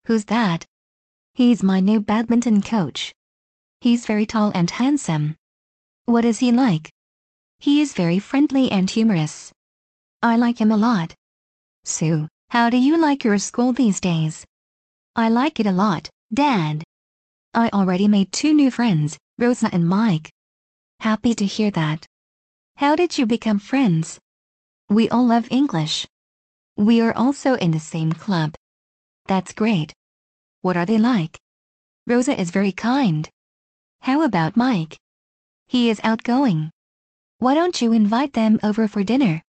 Who's that? He's my new badminton coach. He's very tall and handsome. What is he like? He is very friendly and humorous. I like him a lot. Sue, how do you like your school these days? I like it a lot, Dad. I already made 2 new friends, Rosa and Mike. Happy to hear that. How did you become friends? We all love English. We are also in the same club. That's great. What are they like? Rosa is very kind. How about Mike? He is outgoing. Why don't you invite them over for dinner?